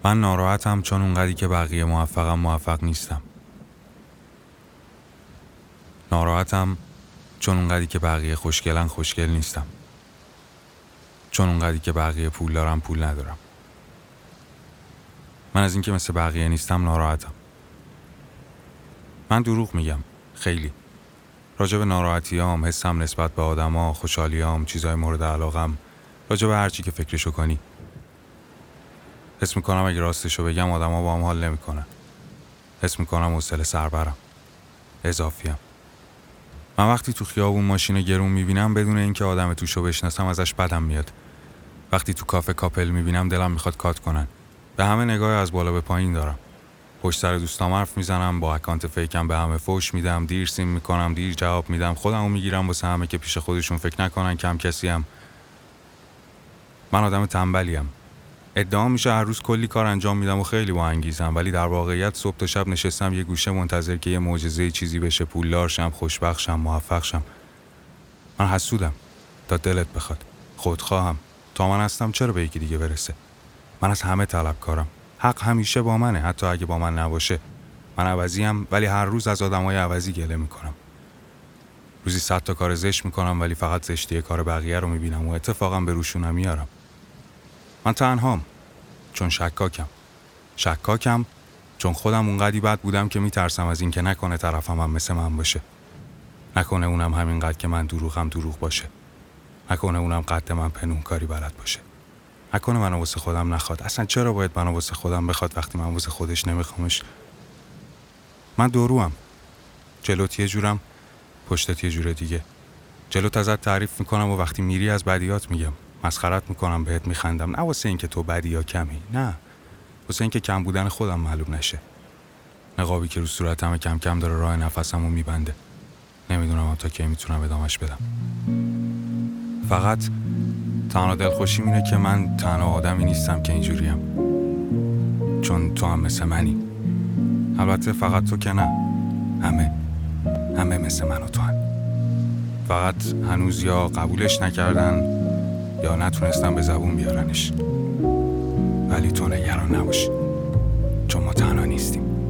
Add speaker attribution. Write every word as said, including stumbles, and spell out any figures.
Speaker 1: من ناراحتم چون اونقدری که بقیه موفقم موفق نیستم. ناراحتم چون اونقدری که بقیه خوشگلن خوشگل نیستم. چون اونقدری که بقیه پول دارم پول ندارم. من از اینکه مثل بقیه نیستم ناراحتم. من دروغ میگم، خیلی. راجع به ناراحتیام، حسم نسبت به آدما، خوشحالیام، چیزای مورد علاقم، راجع به هر چی که فکرشو کنی. حس میکنم اگه راستشو بگم آدما با هم حال نمیکنن. حس میکنم حوصله سربرم. اضافیم. من وقتی تو خیابون ماشین گرون میبینم بدون اینکه آدم توشو بشناسم ازش بدم میاد. وقتی تو کافه کاپل میبینم دلم میخواد کات کنن. به همه نگاه از بالا به پایین دارم. پشت سر دوستام حرف میزنم، با اکانت فیکم به همه فوش میدم، دیر سیم میکنم، دیر جواب میدم، خودمو میگیرم واسه همه که پیش خودشون فکر نکنن کم کسیم. من آدم تنبلیم. ادعا میشه هر روز کلی کار انجام میدم و خیلی با انگیزم، ولی در واقعیت صبح تا شب نشستم یه گوشه منتظر که یه معجزه چیزی بشه، پولدار شم، خوشبخت شم، موفق شم. من حسودم تا دلت بخواد. خودخواهم. تا من هستم چرا به یکی دیگه برسه؟ من از همه طلبکارم. حق همیشه با منه، حتی اگه با من نباشه. من عوضیم، ولی هر روز از آدمای عوضی گله میکنم. روزی صد تا کار زشت میکنم، ولی فقط زشتی کار بقیه رو میبینم و اتفاقا به روشونم میارم. من تنهام چون شکاکم. شکاکم چون خودم اونقدی بد بودم که میترسم از این که نکنه طرفم هم مثل من باشه. نکنه اونم همینقدر که من دروغم دروغ باشه. نکنه اونم قد من پنهونکاری بلد باشه. نکنه منو واسه خودم نخواد. اصلا چرا باید منو واسه خودم بخواد وقتی من واسه خودش نمیخوامش؟ من دوروام. جلوت یه جورم، پشتت یه جور دیگه. جلوت ازت تعریف میکنم و وقتی میری از بدیات میگم. مسخرت میکنم، بهت میخندم، نه واسه اینکه تو بدی یا کمی، نه واسه اینکه کم بودن خودم معلوم نشه. نقابی که رو صورتم کم کم داره راه نفسمو میبنده. نمیدونم تا کی میتونم ادامش بدم. فقط تنها دلخوشیم اینه که من تنها آدمی نیستم که اینجوریم. چون تو هم مثل منی. البته فقط تو که نه، همه همه مثل من و تو هن. فقط هنوز یا قبولش نکردن یا نتونستن به زبون بیارنش. ولی تو نگران نباش، چون ما تنها نیستیم.